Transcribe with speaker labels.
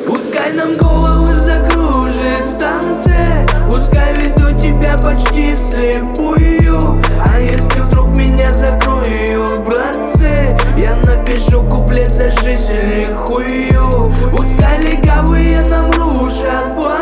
Speaker 1: Пускай нам головы закружит в танце, пускай веду тебя почти вслепую. А если вдруг меня закроют, братцы, я напишу куплет за жизнь или хую. Пускай легавые нам рушат планы,